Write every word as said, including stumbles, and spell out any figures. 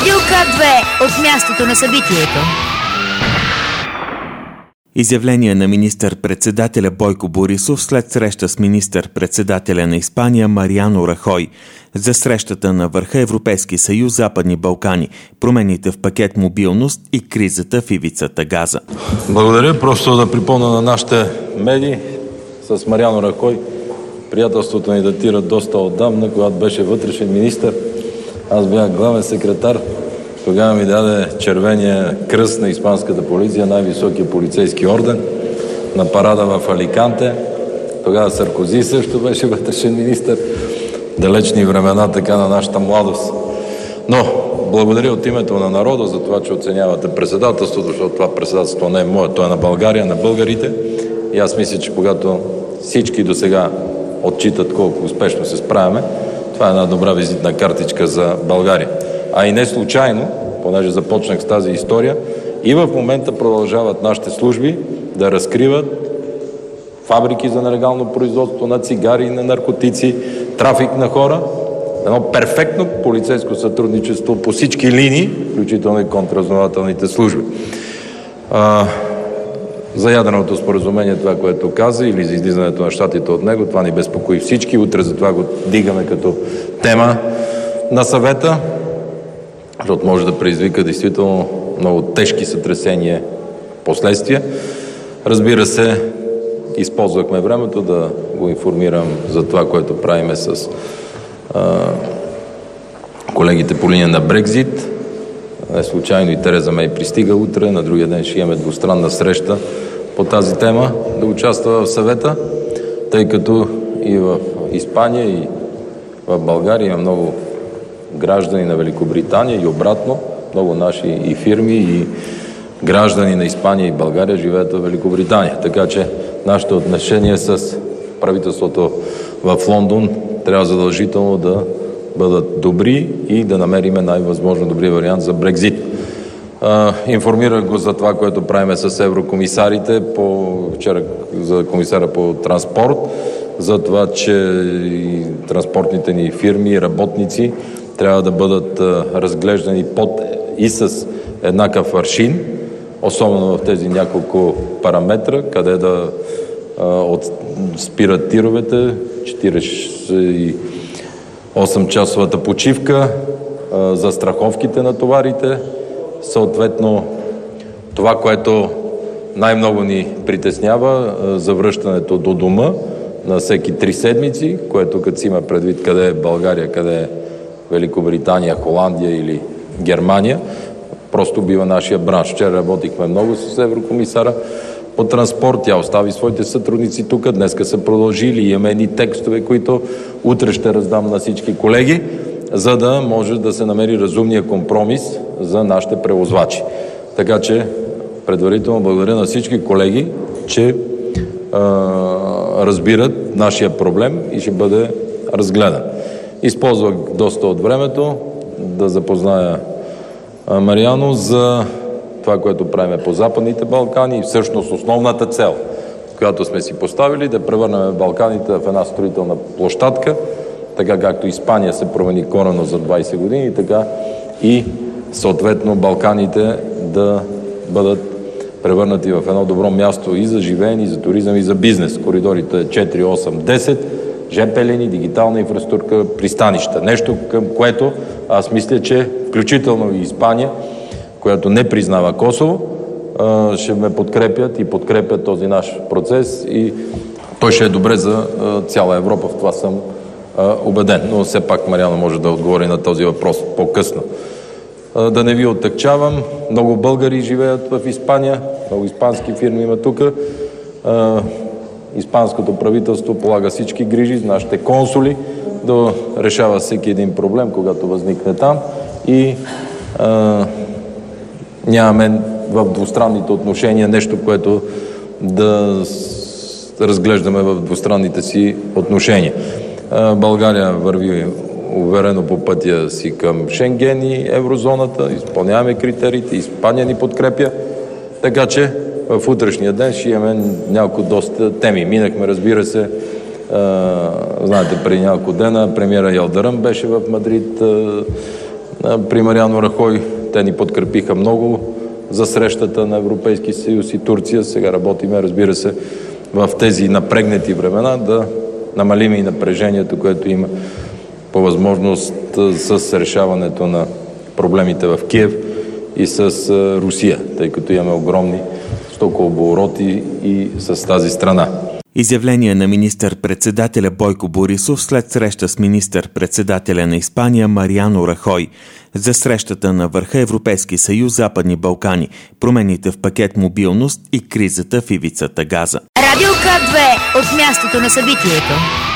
Радио К две от мястото на събитието. Изявление на министър-председателя Бойко Борисов след среща с министър-председателя на Испания Мариано Рахой за срещата на върха Европейски съюз Западни Балкани, промените в пакет мобилност и кризата в ивицата Газа. Благодаря. Просто да припомня на нашите медии с Мариано Рахой. Приятелството ни датира доста отдавна, когато беше вътрешен министър. Аз бях главен секретар. Тогава ми даде червения кръст на испанската полиция, най-високия полицейски орден, на парада в Аликанте. Тогава Саркози също беше вътрешен министър. Далечни времена, така, на нашата младост. Но благодаря от името на народа за това, че оценявате председателството, защото това председателство не е мое, то е на България, на българите. И аз мисля, че когато всички до сега отчитат колко успешно се справяме, това е една добра визитна картичка за България. А и не случайно, понеже започнах с тази история, и в момента продължават нашите служби да разкриват фабрики за нелегално производство на цигари, на наркотици, трафик на хора. Едно перфектно полицейско сътрудничество по всички линии, включително и контраразузнавателните служби. А, за ядреното споразумение, това, което каза, или за излизането на щатите от него, това ни безпокои всички. Утре за това го дигаме като тема на съвета, защото може да предизвика действително много тежки сътресения последствия. Разбира се, използвахме времето да го информирам за това, което правиме с а, колегите по линия на Брекзит. Не случайно и Тереза Мей пристига утре, на другия ден ще имаме двустранна среща по тази тема, да участва в съвета, тъй като и в Испания, и в България има много граждани на Великобритания и обратно, много наши и фирми, и граждани на Испания и България живеят в Великобритания. Така че нашите отношения с правителството в Лондон трябва задължително да бъдат добри и да намериме най-възможно добрия вариант за Брекзит. Информирах го за това, което правиме с еврокомисарите, по, вчера за комисара по транспорт, за това, че и транспортните ни фирми и работници трябва да бъдат разглеждани под и с еднакъв аршин, особено в тези няколко параметра, къде да а, от, спират тировете, четиридесет и осем часовата почивка, а, за страховките на товарите, съответно това, което най-много ни притеснява, а, за връщането до дома на всеки три седмици, което като си има предвид къде е България, къде е Великобритания, Холандия или Германия, просто бива нашия бранш. Вчера работихме много с еврокомисара по транспорт, тя остави своите сътрудници тук, днеска са продължили, имаме едни текстове, които утре ще раздам на всички колеги, за да може да се намери разумния компромис за нашите превозвачи. Така че предварително благодаря на всички колеги, че а, разбират нашия проблем и ще бъде разгледан. Използвах доста от времето да запозная Мариано за това, което правим по Западните Балкани и всъщност основната цел, която сме си поставили, да превърнем Балканите в една строителна площадка, така както Испания се промени коренно за двайсет години, така и съответно Балканите да бъдат превърнати в едно добро място и за живеене, и за туризъм, и за бизнес. Коридорите четири, осем, десет, жп линии, дигитална инфраструктура, пристанища. Нещо, към което аз мисля, че включително и Испания, която не признава Косово, ще ме подкрепят и подкрепят този наш процес и той ще е добре за цяла Европа, в това съм убеден. Но все пак Мариано може да отговори на този въпрос по-късно. Да не ви оттъкчавам, много българи живеят в Испания, много испански фирми има тук. Испанското правителство полага всички грижи, нашите консули да решава всеки един проблем, когато възникне там, и а, нямаме в двустранните отношения нещо, което да разглеждаме в двустранните си отношения. А, България върви уверено по пътя си към Шенген и еврозоната, изпълняваме критериите, Испания ни подкрепя, така че в утрешния ден ще имаме няколко доста теми. Минахме, разбира се, а, знаете, преди няколко дена премиера Ялдарън беше в Мадрид, а, При Мариано Рахой те ни подкрепиха много за срещата на Европейски съюз и Турция. Сега работиме, разбира се, в тези напрегнати времена да намалим и напрежението, което има по възможност с решаването на проблемите в Киев и с Русия, тъй като имаме огромни стокообороти и с тази страна. Изявление на министър-председателя Бойко Борисов след среща с министър-председателя на Испания Мариано Рахой за срещата на върха Европейски съюз Западни Балкани, промените в пакет мобилност и кризата в ивицата Газа. Радио К две от мястото на събитието.